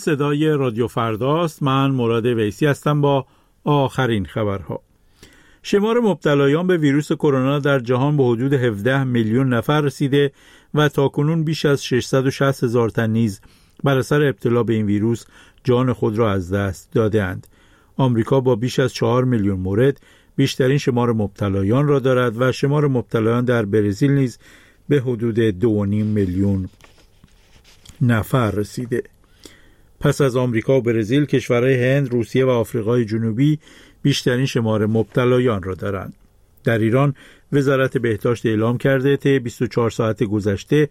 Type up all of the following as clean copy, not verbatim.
صدای رادیو فرداست. من مراد ویسی هستم با آخرین خبرها. شمار مبتلایان به ویروس کرونا در جهان به حدود 17 میلیون نفر رسیده و تاکنون بیش از 660,000 تن نیز بر اثر ابتلا به این ویروس جان خود را از دست داده‌اند. آمریکا با بیش از 4 میلیون مورد بیشترین شمار مبتلایان را دارد و شمار مبتلایان در برزیل نیز به حدود 2.5 میلیون نفر رسیده. پس از آمریکا و برزیل، کشورهای هند، روسیه و آفریقای جنوبی بیشترین شمار مبتلایان را دارند. در ایران وزارت بهداشت اعلام کرده طی 24 ساعت گذشته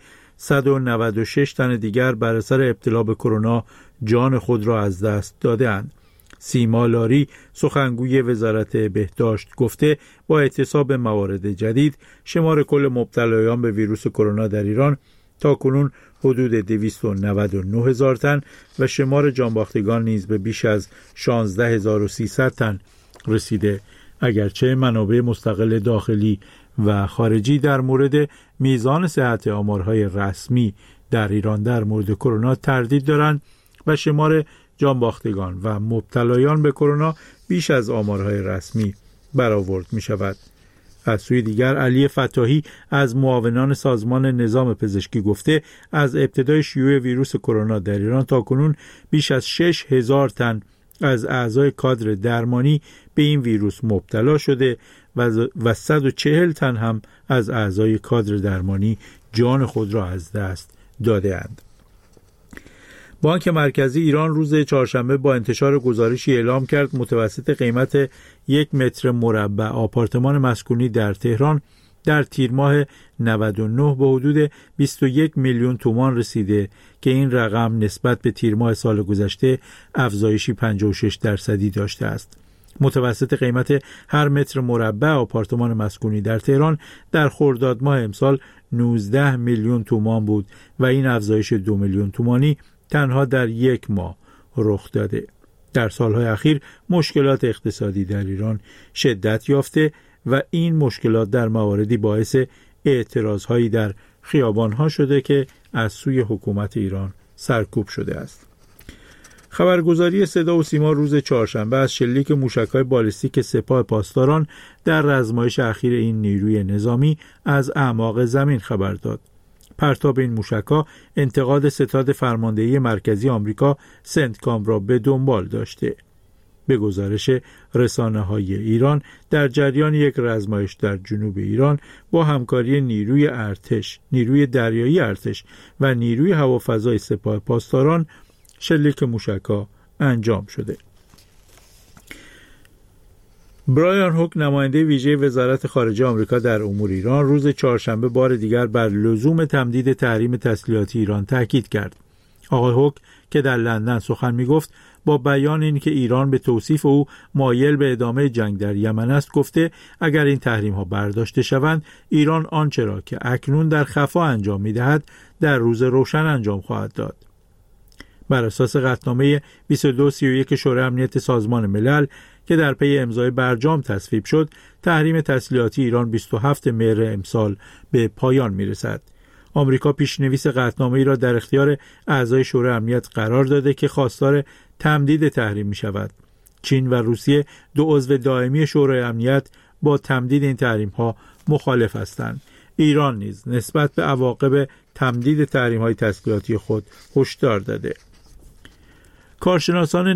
196 تن دیگر بر اثر ابتلا به کرونا جان خود را از دست داده‌اند. سیما لاری سخنگوی وزارت بهداشت گفته با اعتصاب موارد جدید شمار کل مبتلایان به ویروس کرونا در ایران تاکنون حدود 299,000 تن و شمار جانباختگان نیز به بیش از 16,300 تن رسیده. اگرچه منابع مستقل داخلی و خارجی در مورد میزان صحت آمارهای رسمی در ایران در مورد کرونا تردید دارند و شمار جانباختگان و مبتلایان به کرونا بیش از آمارهای رسمی برآورد می شود. از سوی دیگر علی فتاحی از معاونان سازمان نظام پزشکی گفته از ابتدای شیوع ویروس کرونا در ایران تاکنون بیش از 6,000 تن از اعضای کادر درمانی به این ویروس مبتلا شده و 140 تن هم از اعضای کادر درمانی جان خود را از دست داده‌اند. بانک مرکزی ایران روز چهارشنبه با انتشار گزارشی اعلام کرد متوسط قیمت 1 متر مربع آپارتمان مسکونی در تهران در تیر ماه 99 به حدود 21 میلیون تومان رسیده که این رقم نسبت به تیر ماه سال گذشته افزایشی 56% داشته است. متوسط قیمت هر متر مربع آپارتمان مسکونی در تهران در خرداد ماه امسال 19 میلیون تومان بود و این افزایش 2 میلیون تومانی تنها در یک ماه رخ داده. در سالهای اخیر مشکلات اقتصادی در ایران شدت یافته و این مشکلات در مواردی باعث اعتراضهایی در خیابانها شده که از سوی حکومت ایران سرکوب شده است. خبرگزاری صدا و سیما روز چهارشنبه از شلیک موشک‌های بالستیک سپاه پاسداران در رزمایش اخیر این نیروی نظامی از اعماق زمین خبر داد. پرتاب این موشک‌ها انتقاد ستاد فرماندهی مرکزی آمریکا سنتکام را به دنبال داشته. به گزارش رسانه‌های ایران در جریان یک رزمایش در جنوب ایران با همکاری نیروی ارتش، نیروی دریایی ارتش و نیروی هوافضای سپاه پاسداران شلیک موشک‌ها انجام شده. برایان هوک نماینده ویژه وزارت خارجه آمریکا در امور ایران روز چهارشنبه بار دیگر بر لزوم تمدید تحریم تسلیحاتی ایران تاکید کرد. آقای هوک که در لندن سخن می‌گفت با بیان اینکه ایران به توصیف او مایل به ادامه جنگ در یمن است گفته اگر این تحریم‌ها برداشته شوند ایران آنچه را که اکنون در خفا انجام می‌دهد در روز روشن انجام خواهد داد. بر اساس قطعنامه 2231 شورای امنیت سازمان ملل که در پی امضای برجام تصویب شد، تحریم تسلیحاتی ایران 27 مهر امسال به پایان می‌رسد. آمریکا پیشنویس قطعنامه‌ای را در اختیار اعضای شورای امنیت قرار داده که خواستار تمدید تحریم می‌شود. چین و روسیه دو عضو دائمی شورای امنیت با تمدید این تحریم‌ها مخالف هستند. ایران نیز نسبت به عواقب تمدید تحریم‌های تسلیحاتی خود هشدار داده. کارگران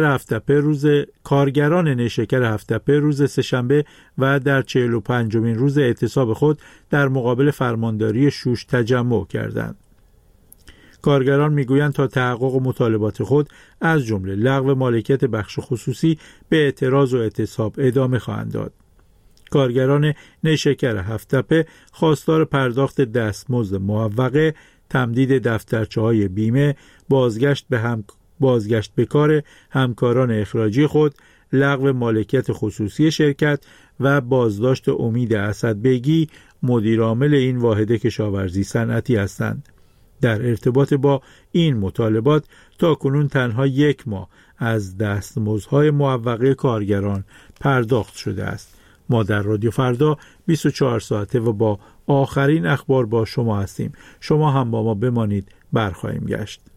نیشکر هفت‌تپه روز سه‌شنبه و در 45مین روز اعتصاب خود در مقابل فرمانداری شوش تجمع کردند. کارگران میگویند تا تحقق مطالبات خود از جمله لغو مالکیت بخش خصوصی به اعتراض و اعتصاب ادامه خواهند داد. کارگران نیشکر هفت‌تپه خواستار پرداخت دستمزد معوقه، تمدید دفترچه‌های بیمه، بازگشت به کار همکاران اخراجی خود، لغو مالکیت خصوصی شرکت و بازداشت امید اسدبیگی مدیرعامل این واحد کشاورزی صنعتی هستند. در ارتباط با این مطالبات تاکنون تنها 1 ماه از دستمزدهای معوقه کارگران پرداخت شده است. ما در رادیو فردا 24 ساعته و با آخرین اخبار با شما هستیم. شما هم با ما بمانید، برخواهیم گشت.